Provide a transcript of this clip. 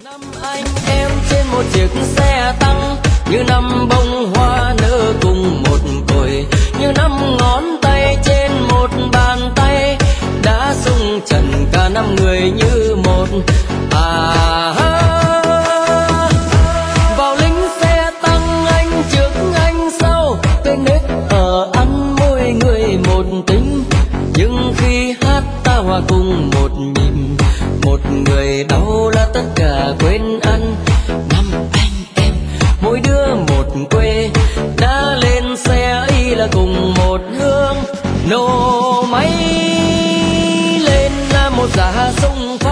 Năm anh em trên một chiếc xe tăng, như năm bông hoa nở cùng một cội, như năm ngón tay trên một bàn tay, đã xung trận cả năm người như một. Vào lính xe tăng anh trước anh sau, cây nết ở ăn môi người một tính, nhưng khi hát ta hòa cùng một nhịp, một người đau là tất cả quên ăn. Năm anh em mỗi đứa một quê, đã lên xe ấy là cùng một hướng, nổ máy lên là một giá sông